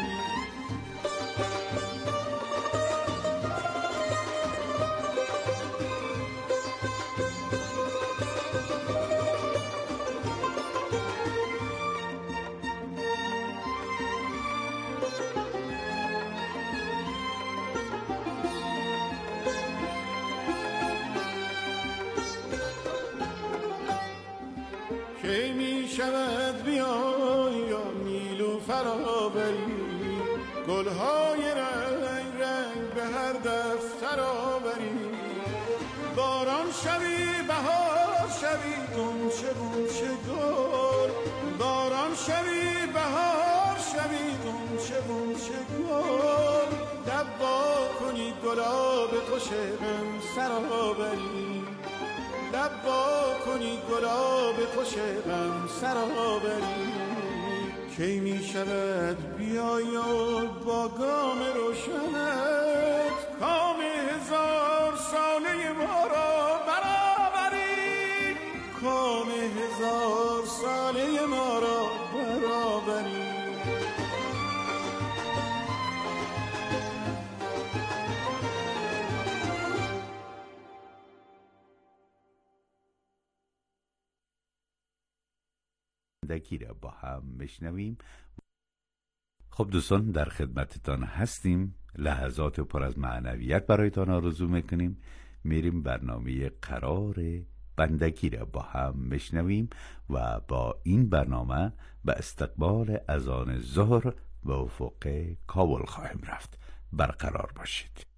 کی می شود بیای یا نیلوفر آوری، گلهای رنگ رنگ به هر دفتر آوری، باران شوی بهار شوی غنچه غنچه گل، باران شوی بهار شوی غنچه غنچه گل، لبا کنی گلاب خوش غم سر آوری، لبا کنی گلاب خوش غم سر آوری. کی می شود بیای و با گام روشنت کام هزار ساله ما را برآوری، کام هزار ساله ما را برآوری. دکی را با هم بشنویم. خب دوستان در خدمتتان هستیم، لحظات پر از معنویت برایتان آرزو میکنیم. میریم برنامه قرار بندگی را با هم بشنویم و با این برنامه به استقبال اذان ظهر به افق کابل خواهیم رفت. برقرار باشید.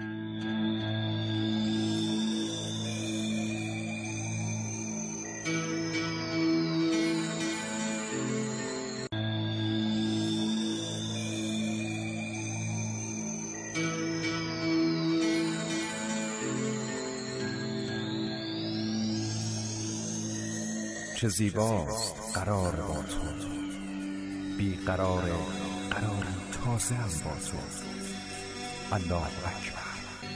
چه زیباست قرار با تو، بی قرار قرار تازه هم با تو. الله اکبر.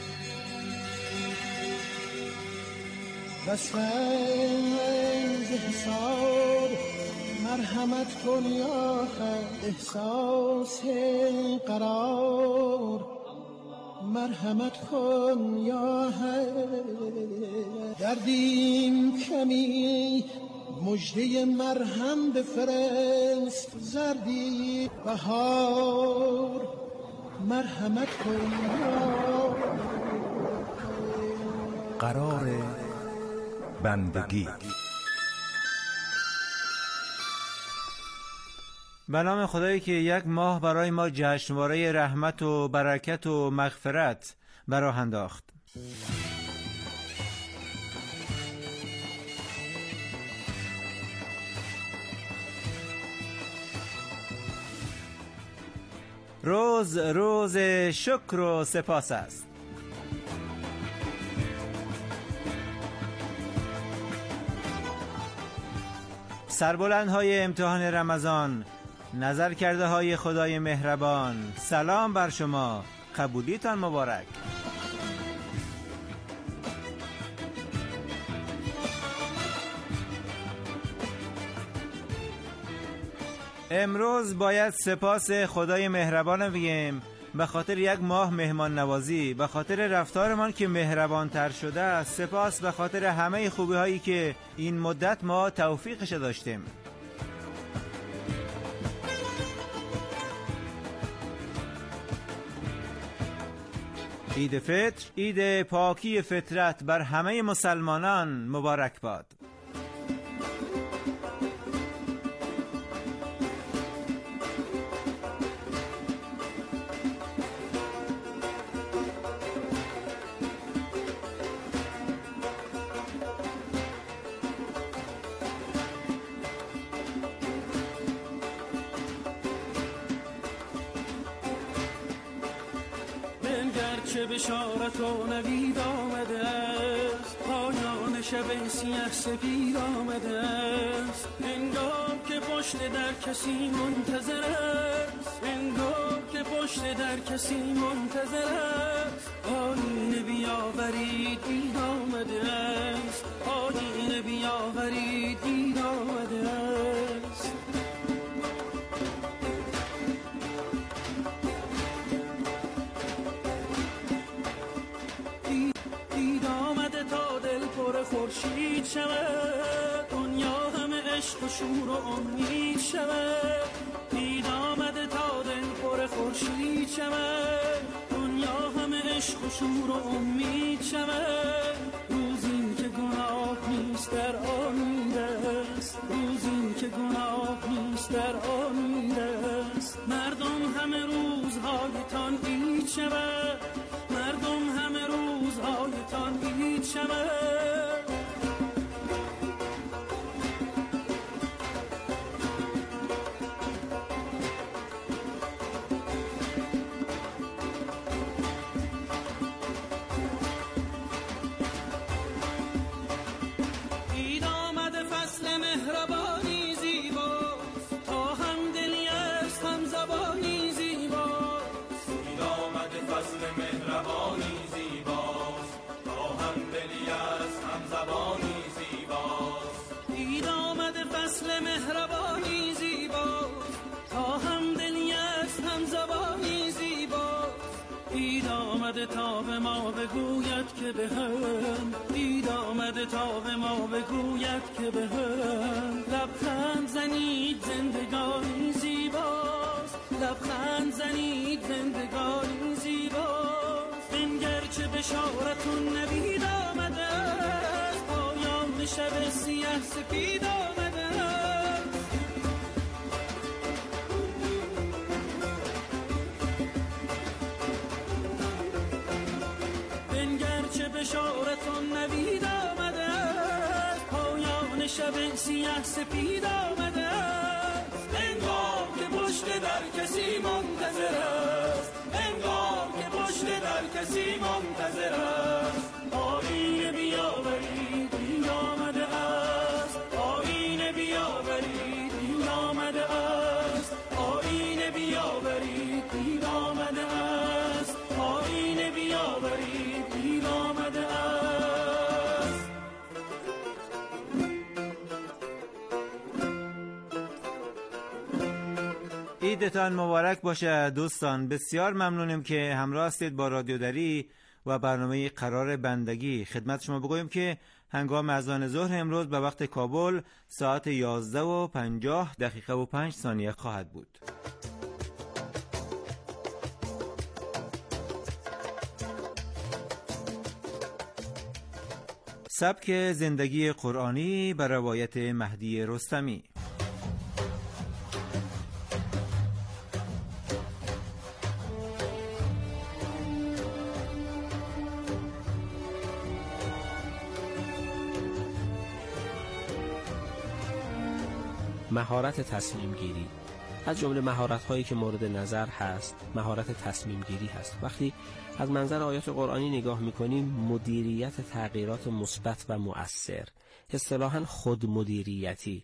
بس از حساب مرحمت کن یا خیر، احساس قرار مرحمت کن یا خیر، دردیم کمی مجده مرهم بفرست، زردی بهار مرحمت کن یا قرار بندگی. به نام خدایی که یک ماه برای ما جشنواره رحمت و برکت و مغفرت براه انداخت. روز روز شکر و سپاس است. سربلندهای امتحان رمضان، نظر کرده های خدای مهربان، سلام بر شما، قبولیتان مبارک. امروز باید سپاس خدای مهربان بگیم به خاطر یک ماه مهمان نوازی، به خاطر رفتارمان که مهربان تر شده است. سپاس به خاطر همه خوبی هایی که این مدت ما توفیقش داشتیم. عید فطر، عید پاکی فطرت بر همه مسلمانان مبارک باد. چه بشارت و نوید آمده است، پایان شب سیاه سپید آمده است. انگار که پشت در کسی منتظر است، انگار که پشت در کسی منتظر است. آینه بیاورید دید آمده است، آینه بیاورید دید آمده است. خورشید شود، دنیا همه عشق و شور و امید شود. دید آمده تا دل پر خورشید شود، دنیا همه عشق و شور و امید شود. روزی که گناه نیست در آن میرست، روزی که گناه نیست در آن میرست. مردم همه روزهایتان عید شود، مردم همه روزهایتان عید شود. مهربانی زیبا تا هم دلی است هم زبانی زیبا. دید آمده تا به ما بگوید که به هم، دید آمده تا به ما بگوید که به هم. لبخند زنید زندگانی زیباست، لبخند زنید زندگانی زیباست. بنگر چه بشارتون نوید آمده است، پایان شب سیاه سپید آمده. بشارتون نوید آمده است، پایان شب سیاه سپید آمده است. انگار که پشت در کسی منتظر است، انگار که پشت در کسی منتظر است. آینه بیاورید این آمده است، آینه بیاورید این آمده است، آینه بیاورید این آمده است، آینه بیاورید این آمده است. عیدتان مبارک باشه دوستان. بسیار ممنونیم که همراه هستید با رادیو دری و برنامه قرار بندگی. خدمت شما بگویم که هنگام اذان ظهر امروز به وقت کابل ساعت یازده و پنجاه دقیقه و پنج ثانیه خواهد بود. سبک زندگی قرآنی بر روایت مهدی رستمی. مهارت تصمیم گیری از جمله مهارت هایی که مورد نظر هست مهارت تصمیم گیری هست. وقتی از منظر آیات قرآنی نگاه میکنیم، مدیریت تغییرات مثبت و مؤثر، اصطلاحاً خود مدیریتی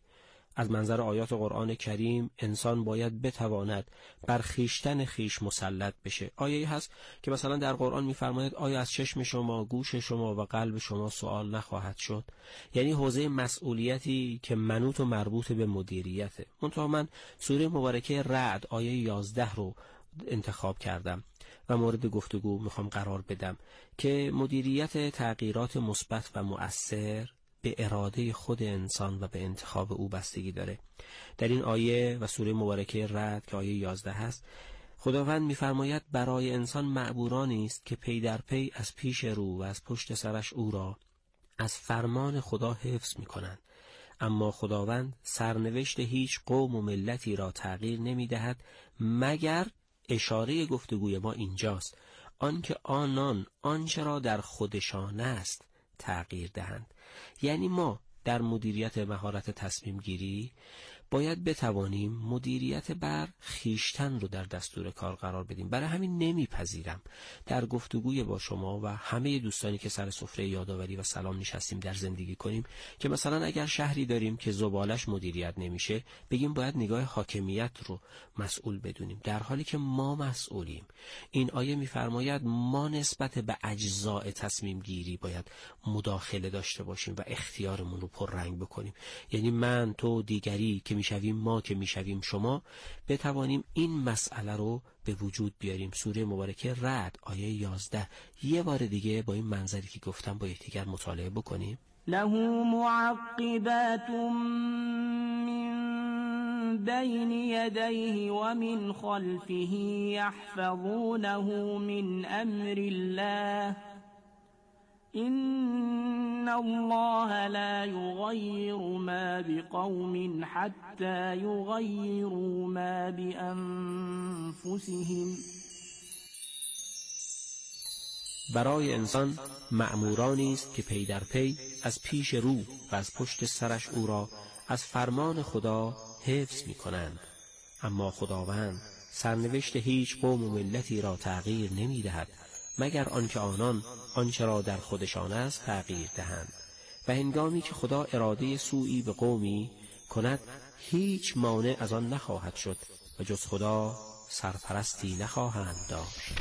از منظر آیات قرآن کریم انسان باید بتواند بر خویشتن خویش مسلط بشه. آیه‌ای هست که مثلا در قرآن می‌فرماید آیا از چشم شما، گوش شما و قلب شما سوال نخواهد شد؟ یعنی حوزه مسئولیتی که منوط و مربوط به مدیریته. منتها من سوره مبارکه رعد آیه یازده رو انتخاب کردم و مورد گفتگو میخوام قرار بدم که مدیریت تغییرات مثبت و مؤثر به اراده خود انسان و به انتخاب او بستگی داره. در این آیه و سوره مبارکه رعد که آیه یازده هست، خداوند می‌فرماید برای انسان معبورانی است که پی در پی از پیش رو و از پشت سرش او را از فرمان خدا حفظ می‌کنند، اما خداوند سرنوشت هیچ قوم و ملتی را تغییر نمی‌دهد مگر اشاره گفتگوی ما اینجاست، آنکه آنان آنچه را در خودشان است تغییر دهند. یعنی ما در مدیریت مهارت تصمیم گیری باید بتوانیم مدیریت بر خیشتن رو در دستور کار قرار بدیم. برای همین نمیپذیرم در گفتگوی با شما و همه دوستانی که سر سفره یادآوری و سلام نشستیم در زندگی کنیم که مثلا اگر شهری داریم که زبالش مدیریت نمیشه بگیم باید نگاه حاکمیت رو مسئول بدونیم، در حالی که ما مسئولیم. این آیه میفرماید ما نسبت به اجزاء تصمیم گیری باید مداخله داشته باشیم و اختیارمون رو پررنگ بکنیم. یعنی من، تو، دیگری که میشویم ما، که میشویم شما، بتوانیم این مسئله رو به وجود بیاریم. سوره مبارکه رعد آیه یازده یه بار دیگه با این منظری که گفتم با یکدیگر مطالعه بکنیم. له معقبات من بین یدیه و من خلفه یحفظونه من امر الله إن الله لا يغير ما بقوم حتى يغيروا ما بأنفسهم. برای انسان مأمورانی است که پی در پی از پیش رو و از پشت سرش او را از فرمان خدا حفظ می کنند، اما خداوند سرنوشت هیچ قوم و ملتی را تغییر نمی دهد مگر آنکه آنان آنچه را در خودشان است تغییر دهند. و هنگامی که خدا اراده سوئی به قومی کند هیچ مانع از آن نخواهد شد و جز خدا سرپرستی نخواهند داشت.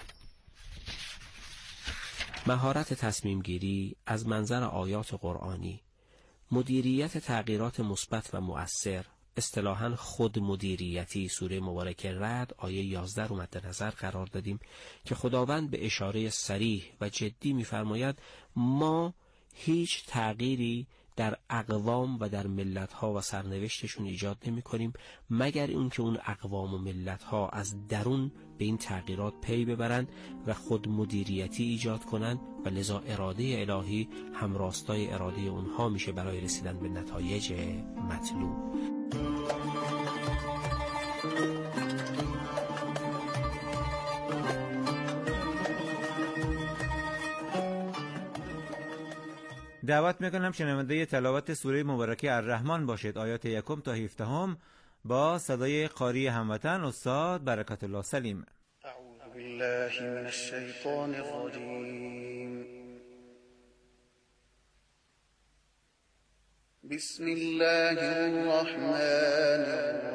مهارت تصمیم گیری از منظر آیات قرآنی، مدیریت تغییرات مثبت و مؤثر، اصطلاحاً خود مدیریتی، سوره مبارکه رعد آیه یازده رو مد نظر قرار دادیم که خداوند به اشاره صریح و جدی می‌فرماید ما هیچ تغییری در اقوام و در ملت‌ها و سرنوشتشون ایجاد نمی‌کنیم مگر اون که اون اقوام و ملت‌ها از درون به این تغییرات پی ببرند و خود مدیریتی ایجاد کنند و لذا اراده الهی همراستای اراده اونها میشه برای رسیدن به نتایج مطلوب. دعوت میکنم شنونده تلاوت سوره مبارکه الرحمن باشید، آیات یکم تا هفدهم با صدای قاری هموطن استاد برکت الله سلیم. اعوذ بالله من الشیطان الرجیم. بسم الله الرحمن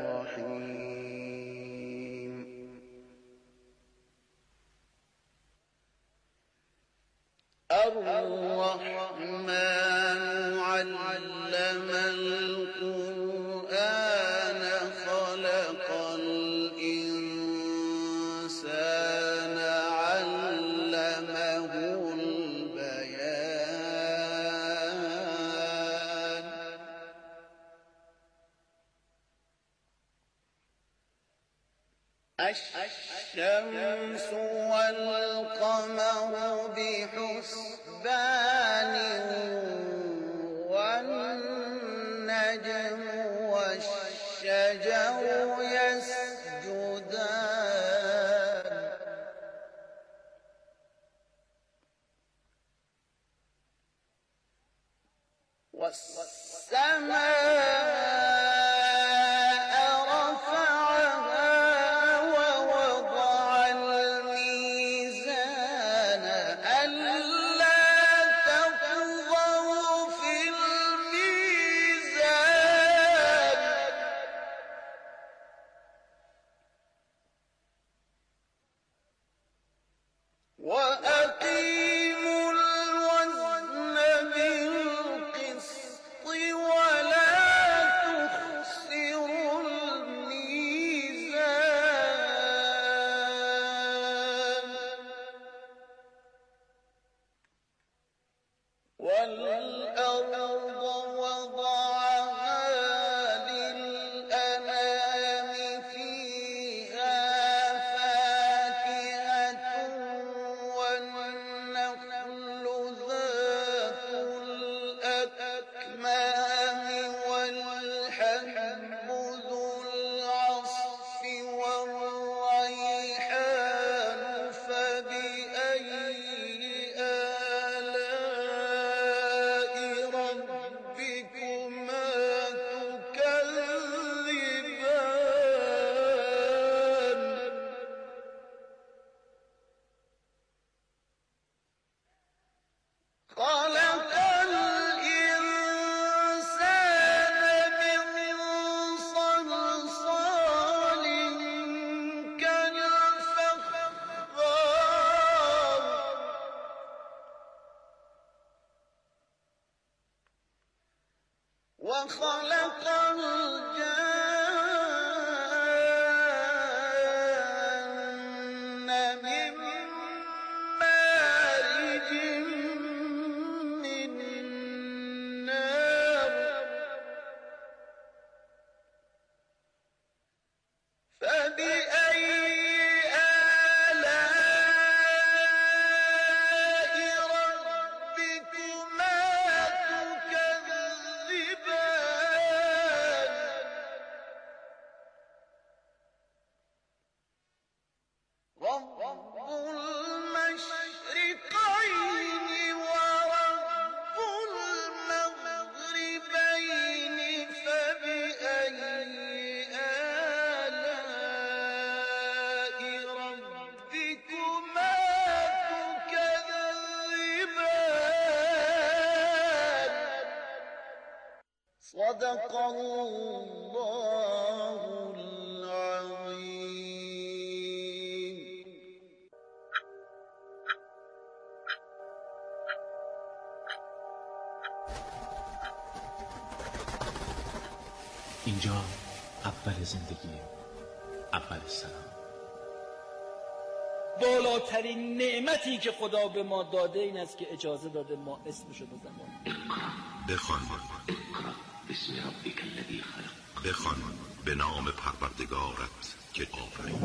الرحیم. الرحمن علم القرآن خلق الإنسان علمه البيان. الشمس والقمر بحسبان والنجم والشجر يسجدان والسماء وخلق الجن من مارج من نار فبأي آلاء ربكما تكذبان رب المشرقين ورب المغربين فبأي آلاء ربكما تكذبان صدق الله العظيم. اینجا اول زندگی، اول سلام. بالاترین نعمتی که خدا به ما داده این است که اجازه داده ما اسمشو بزنیم. بخوان بسم ربک الذی خلق. بخوان به نام پروردگارت که آفرید.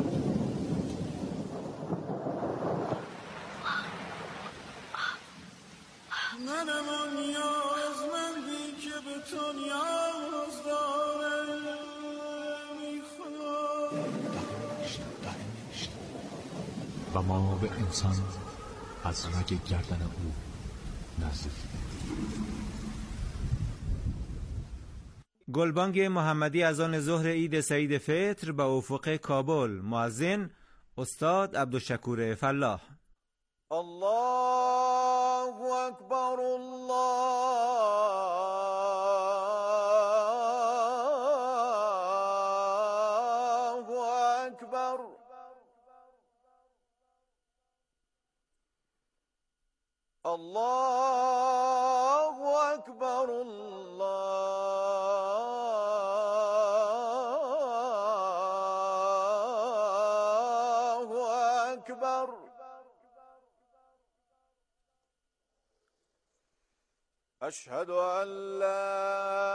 منم آن نیازمندی که به تو نیاز دارم و ما به انسان از رگ گردن او نزدیک. گلبانگ محمدی از آن ظهر عید سعید فطر به افق کابل. مؤذن استاد عبدالشکور فلاح. الله اکبر الله اکبر الله اکبر الله اکبر اشهد ان لا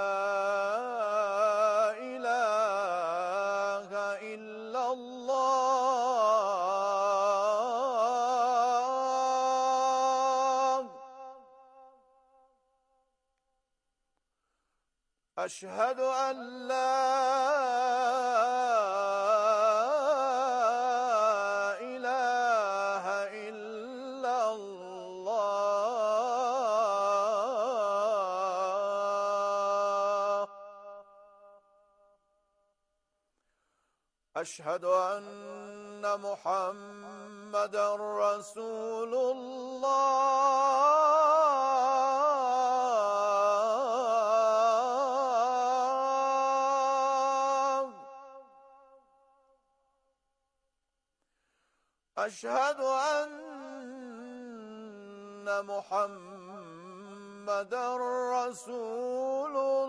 اله الا الله اشهد ان لا اله الا الله اشهد ان محمدا رسول الله اشهد ان محمدا رسول الله